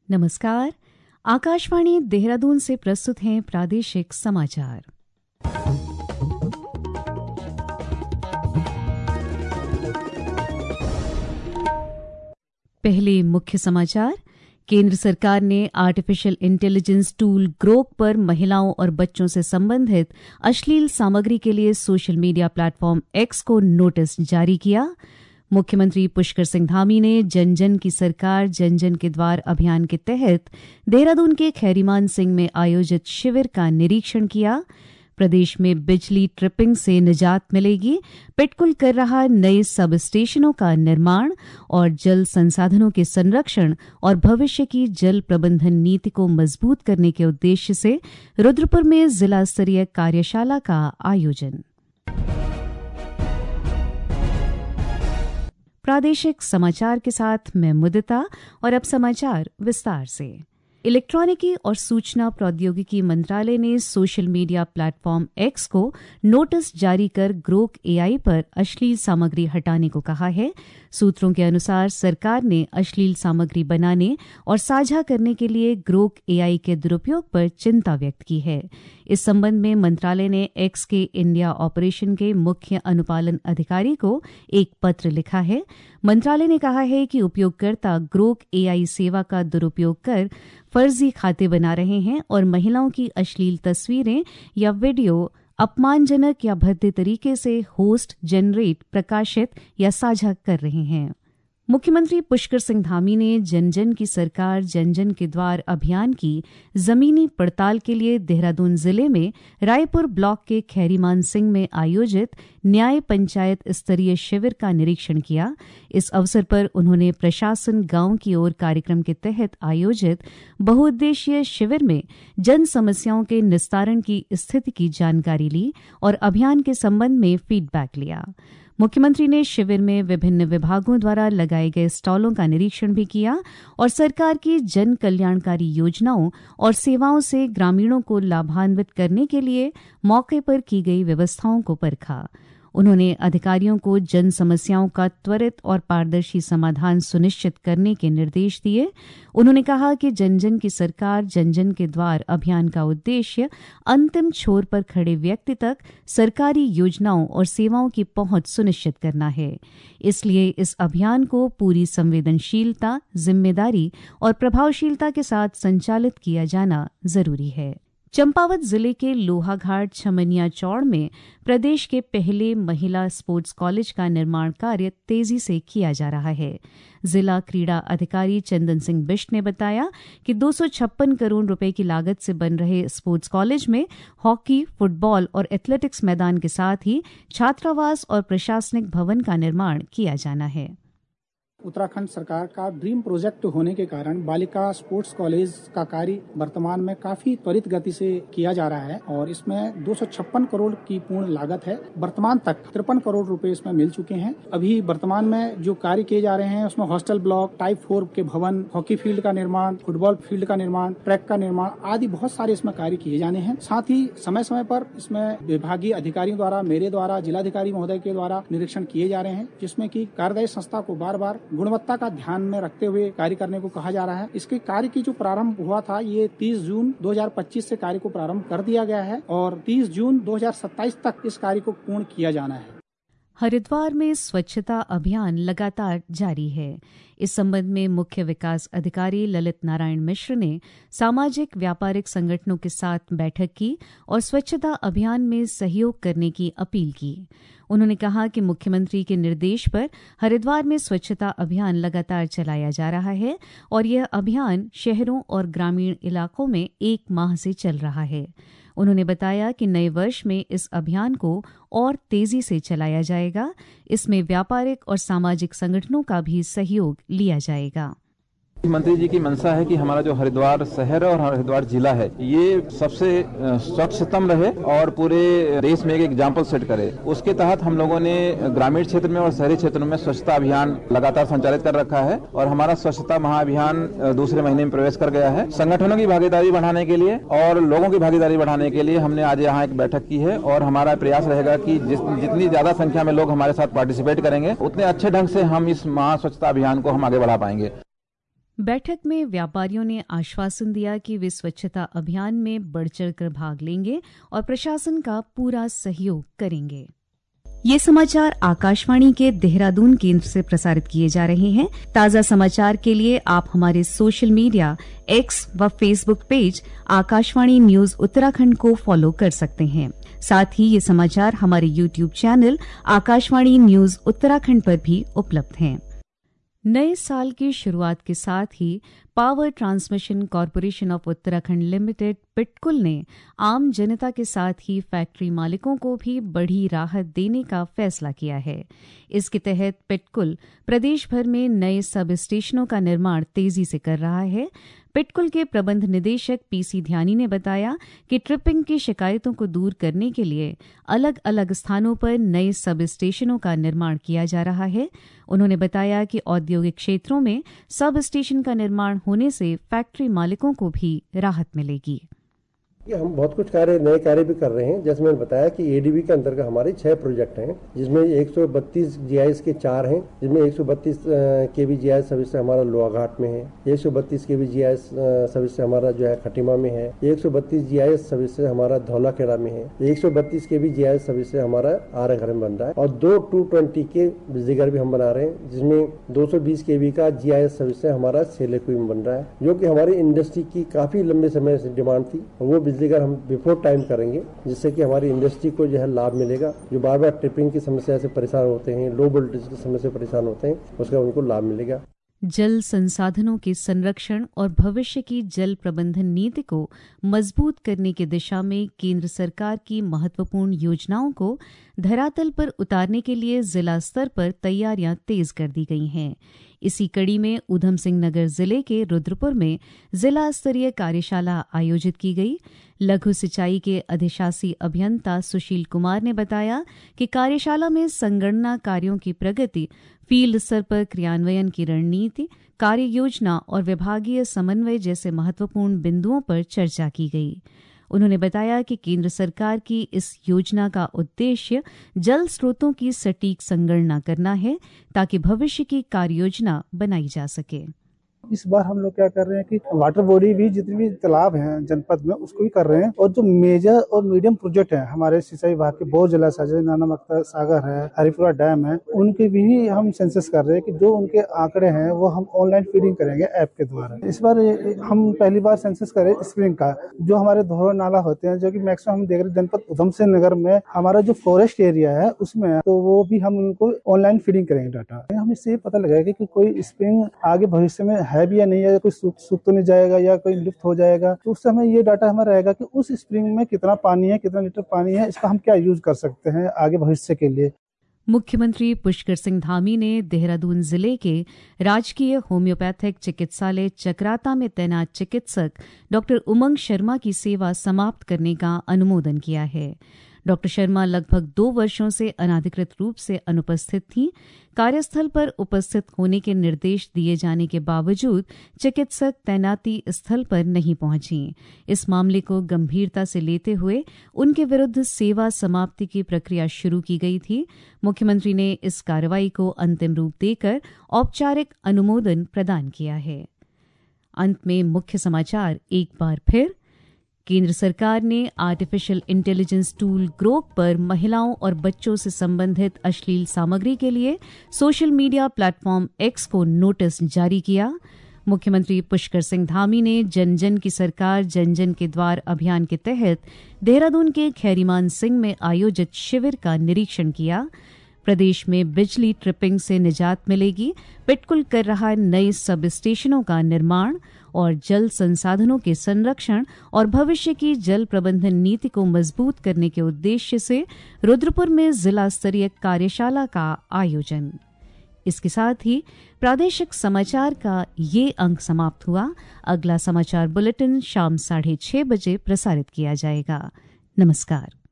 नमस्कार। आकाशवाणी देहरादून से प्रस्तुत हैं प्रादेशिक समाचार। पहले मुख्य समाचार। केंद्र सरकार ने आर्टिफिशियल इंटेलिजेंस टूल ग्रोक पर महिलाओं और बच्चों से संबंधित अश्लील सामग्री के लिए सोशल मीडिया प्लेटफॉर्म एक्स को नोटिस जारी किया। मुख्यमंत्री पुष्कर सिंह धामी ने जन जन की सरकार जन जन के द्वार अभियान के तहत देहरादून के खैरीमान सिंह में आयोजित शिविर का निरीक्षण किया। प्रदेश में बिजली ट्रिपिंग से निजात मिलेगी, पिटकुल कर रहा नए सब स्टेशनों का निर्माण और जल संसाधनों के संरक्षण और भविष्य की जल प्रबंधन नीति को मजबूत करने के उद्देश्य से रुद्रपुर में जिला स्तरीय कार्यशाला का आयोजन। प्रादेशिक समाचार के साथ मैं मुदिता और अब समाचार विस्तार से। इलेक्ट्रॉनिकी और सूचना प्रौद्योगिकी मंत्रालय ने सोशल मीडिया प्लेटफॉर्म एक्स को नोटिस जारी कर ग्रोक एआई पर अश्लील सामग्री हटाने को कहा है। सूत्रों के अनुसार सरकार ने अश्लील सामग्री बनाने और साझा करने के लिए ग्रोक एआई के दुरुपयोग पर चिंता व्यक्त की है। इस संबंध में मंत्रालय ने एक्स के इंडिया ऑपरेशन के मुख्य अनुपालन अधिकारी को एक पत्र लिखा है। मंत्रालय ने कहा है कि उपयोगकर्ता ग्रोक एआई सेवा का दुरुपयोग कर फर्जी खाते बना रहे हैं और महिलाओं की अश्लील तस्वीरें या वीडियो अपमानजनक या भद्दे तरीके से होस्ट, जनरेट, प्रकाशित या साझा कर रहे हैं। मुख्यमंत्री पुष्कर सिंह धामी ने जन जन की सरकार जन जन के द्वार अभियान की जमीनी पड़ताल के लिए देहरादून जिले में रायपुर ब्लॉक के खैरीमान सिंह में आयोजित न्याय पंचायत स्तरीय शिविर का निरीक्षण किया। इस अवसर पर उन्होंने प्रशासन गांव की ओर कार्यक्रम के तहत आयोजित बहुउद्देशीय शिविर में जन समस्याओं के निस्तारण की स्थिति की जानकारी ली और अभियान के संबंध में फीडबैक लिया। मुख्यमंत्री ने शिविर में विभिन्न विभागों द्वारा लगाए गए स्टॉलों का निरीक्षण भी किया और सरकार की जन कल्याणकारी योजनाओं और सेवाओं से ग्रामीणों को लाभान्वित करने के लिए मौके पर की गई व्यवस्थाओं को परखा। उन्होंने अधिकारियों को जन समस्याओं का त्वरित और पारदर्शी समाधान सुनिश्चित करने के निर्देश दिए। उन्होंने कहा कि जन जन की सरकार जन जन के द्वार अभियान का उद्देश्य अंतिम छोर पर खड़े व्यक्ति तक सरकारी योजनाओं और सेवाओं की पहुंच सुनिश्चित करना है। इसलिए इस अभियान को पूरी संवेदनशीलता, जिम्मेदारी और प्रभावशीलता के साथ संचालित किया जाना जरूरी है। चंपावत जिले के लोहाघाट छमनिया चौड़ में प्रदेश के पहले महिला स्पोर्ट्स कॉलेज का निर्माण कार्य तेजी से किया जा रहा है। जिला क्रीड़ा अधिकारी चंदन सिंह बिष्ट ने बताया कि 256 करोड़ रुपए की लागत से बन रहे स्पोर्ट्स कॉलेज में हॉकी, फुटबॉल और एथलेटिक्स मैदान के साथ ही छात्रावास और प्रशासनिक भवन का निर्माण किया जाना है। उत्तराखंड सरकार का ड्रीम प्रोजेक्ट होने के कारण बालिका स्पोर्ट्स कॉलेज का कार्य वर्तमान में काफी त्वरित गति से किया जा रहा है और इसमें 256 करोड़ की पूर्ण लागत है। वर्तमान तक 53 करोड़ रुपए इसमें मिल चुके हैं। अभी वर्तमान में जो कार्य किए जा रहे हैं उसमें हॉस्टल ब्लॉक, टाइप 4 के भवन, हॉकी फील्ड का निर्माण, फुटबॉल फील्ड का निर्माण, ट्रैक का निर्माण आदि बहुत सारे इसमें कार्य किए जाने हैं। साथ ही समय समय पर इसमें विभागीय अधिकारियों द्वारा, मेरे द्वारा, जिलाधिकारी महोदय के द्वारा निरीक्षण किए जा रहे हैं, जिसमें की कार्यदायी संस्था को बार बार गुणवत्ता का ध्यान में रखते हुए कार्य करने को कहा जा रहा है। इसके कार्य की जो प्रारंभ हुआ था ये 30 जून 2025 से कार्य को प्रारंभ कर दिया गया है और 30 जून 2027 तक इस कार्य को पूर्ण किया जाना है। हरिद्वार में स्वच्छता अभियान लगातार जारी है। इस संबंध में मुख्य विकास अधिकारी ललित नारायण मिश्र ने सामाजिक व्यापारिक संगठनों के साथ बैठक की और स्वच्छता अभियान में सहयोग करने की अपील की। उन्होंने कहा कि मुख्यमंत्री के निर्देश पर हरिद्वार में स्वच्छता अभियान लगातार चलाया जा रहा है और यह अभियान शहरों और ग्रामीण इलाकों में 1 माह से चल रहा है। उन्होंने बताया कि नए वर्ष में इस अभियान को और तेजी से चलाया जाएगा। इसमें व्यापारिक और सामाजिक संगठनों का भी सहयोग लिया जाएगा। मंत्री जी की मंशा है कि हमारा जो हरिद्वार शहर और हरिद्वार जिला है ये सबसे स्वच्छतम रहे और पूरे देश में एक एग्जाम्पल सेट करे। उसके तहत हम लोगों ने ग्रामीण क्षेत्र में और शहरी क्षेत्रों में स्वच्छता अभियान लगातार संचालित कर रखा है और हमारा स्वच्छता महाअभियान दूसरे महीने में प्रवेश कर गया है। संगठनों की भागीदारी बढ़ाने के लिए और लोगों की भागीदारी बढ़ाने के लिए हमने आज यहाँ एक बैठक की है और हमारा प्रयास रहेगा कि जितनी ज्यादा संख्या में लोग हमारे साथ पार्टिसिपेट करेंगे उतने अच्छे ढंग से हम इस महा स्वच्छता अभियान को हम आगे बढ़ा पाएंगे। बैठक में व्यापारियों ने आश्वासन दिया कि वे स्वच्छता अभियान में बढ़-चढ़ कर भाग लेंगे और प्रशासन का पूरा सहयोग करेंगे। ये समाचार आकाशवाणी के देहरादून केंद्र से प्रसारित किए जा रहे हैं। ताज़ा समाचार के लिए आप हमारे सोशल मीडिया एक्स व Facebook page Akashvani news Uttarakhand को फॉलो कर सकते हैं। साथ ही ये समाचार हमारे YouTube channel Akashvani news Uttarakhand पर भी उपलब्ध हैं। नए साल की शुरुआत के साथ ही power transmission corporation of Uttarakhand limited PTCUL ने आम जनता के साथ ही फैक्ट्री मालिकों को भी बड़ी राहत देने का फैसला किया है। इसके तहत पिटकुल प्रदेश भर में नए सब स्टेशनों का निर्माण तेजी से कर रहा है। पिटकुल के प्रबंध निदेशक पीसी ध्यानी ने बताया कि ट्रिपिंग की शिकायतों को दूर करने के लिए अलग अलग स्थानों पर नए सब स्टेशनों का निर्माण किया जा रहा है। उन्होंने बताया कि औद्योगिक क्षेत्रों में सब स्टेशन का निर्माण होने से फैक्ट्री मालिकों को भी राहत मिलेगी। हम बहुत कुछ नए कार्य भी कर रहे हैं। जैसे मैंने बताया कि एडीबी के अंतर्गत हमारे 6 प्रोजेक्ट हैं, जिसमें 132 जीआईएस के 4 हैं, जिसमें 132 केवी जीआईएस सर्विस हमारा लोहाघाट में है, 132 केवी जीआईएस सर्विस हमारा जो है खटीमा में है, 132 जीआईएस सर्विस हमारा धौलाखेड़ा में है, 132 केवी जीआईएस सर्विस हमारा आराघर में बन रहा है और 2 220 के बिजलीघर भी हम बना रहे हैं, जिसमें 220 केवी का जीआईएस सर्विस हमारा सेलेकुई में बन रहा है, जो कि हमारी इंडस्ट्री की काफी लंबे समय से डिमांड थी। वो बिजलीघर हम बिफोर टाइम करेंगे, जिससे कि हमारी इंडस्ट्री को जो है लाभ मिलेगा। जो बार बार ट्रिपिंग की समस्या से परेशान होते हैं, लो वोल्टेज की समस्या से परेशान होते हैं, उसका उनको लाभ मिलेगा। जल संसाधनों के संरक्षण और भविष्य की जल प्रबंधन नीति को मजबूत करने की दिशा में केंद्र सरकार की महत्वपूर्ण योजनाओं को धरातल पर उतारने के लिए जिला स्तर पर तैयारियां तेज कर दी गई हैं। इसी कड़ी में ऊधम सिंह नगर जिले के रुद्रपुर में जिला स्तरीय कार्यशाला आयोजित की गई। लघु सिंचाई के अधिशासी अभियंता सुशील कुमार ने बताया कि कार्यशाला में संगणना कार्यों की प्रगति, फील्ड स्तर पर क्रियान्वयन की रणनीति, कार्य योजना और विभागीय समन्वय जैसे महत्वपूर्ण बिंदुओं पर चर्चा की गई। उन्होंने बताया कि केंद्र सरकार की इस योजना का उद्देश्य जल स्रोतों की सटीक संगणना करना है, ताकि भविष्य की कार्ययोजना बनाई जा सके। इस बार हम लोग क्या कर रहे हैं कि वाटर बॉडी भी जितने भी तालाब हैं जनपद में उसको भी कर रहे हैं, और जो मेजर और मीडियम प्रोजेक्ट हैं हमारे सिंचाई विभाग के, बहुत जलाशय नाना मक्ता सागर है, हरिपुरा डैम है, उनके भी हम सेंसस कर रहे हैं कि जो उनके आंकड़े हैं वो हम ऑनलाइन फीडिंग करेंगे ऐप के द्वारा। इस बार हम पहली बार सेंसस करें स्प्रिंग का, जो हमारे धोरा नाला होते हैं, जो कि मैक्सिमम हम देख रहे हैं जनपद ऊधम सिंह नगर में हमारा जो फॉरेस्ट एरिया है उसमें, तो वो भी हम उनको ऑनलाइन फीडिंग करेंगे डाटा। हमें इससे पता लगेगा कि कोई स्प्रिंग आगे भविष्य में है भी या नहीं है, कोई सूख तो नहीं जाएगा या कोई लुप्त हो जाएगा, तो उस समय ये डाटा हमें रहेगा कि उस स्प्रिंग में कितना पानी है, कितना लीटर पानी है, इसका हम क्या यूज कर सकते हैं आगे भविष्य के लिए। मुख्यमंत्री पुष्कर सिंह धामी ने देहरादून जिले के राजकीय होम्योपैथिक चिकित्सालय चक्राता में तैनात चिकित्सक डॉक्टर उमंग शर्मा की सेवा समाप्त करने का अनुमोदन किया है। डॉक्टर शर्मा लगभग 2 वर्षों से अनाधिकृत रूप से अनुपस्थित थीं। कार्यस्थल पर उपस्थित होने के निर्देश दिए जाने के बावजूद चिकित्सक तैनाती स्थल पर नहीं पहुंची। इस मामले को गंभीरता से लेते हुए उनके विरुद्ध सेवा समाप्ति की प्रक्रिया शुरू की गई थी। मुख्यमंत्री ने इस कार्रवाई को अंतिम रूप देकर औपचारिक अनुमोदन प्रदान किया है। अंत में मुख्य समाचार एक बार फिर। केंद्र सरकार ने आर्टिफिशियल इंटेलिजेंस टूल ग्रोक पर महिलाओं और बच्चों से संबंधित अश्लील सामग्री के लिए सोशल मीडिया प्लेटफॉर्म एक्स को नोटिस जारी किया। मुख्यमंत्री पुष्कर सिंह धामी ने जन जन की सरकार जन जन के द्वार अभियान के तहत देहरादून के खैरीमान सिंह में आयोजित शिविर का निरीक्षण किया। प्रदेश में बिजली ट्रिपिंग से निजात मिलेगी, पिटकुल कर रहा नए सब स्टेशनों का निर्माण और जल संसाधनों के संरक्षण और भविष्य की जल प्रबंधन नीति को मजबूत करने के उद्देश्य से रुद्रपुर में जिला स्तरीय कार्यशाला का आयोजन। इसके साथ ही प्रादेशिक समाचार का ये अंक समाप्त हुआ। अगला समाचार बुलेटिन शाम 6:30 बजे प्रसारित किया जाएगा। नमस्कार।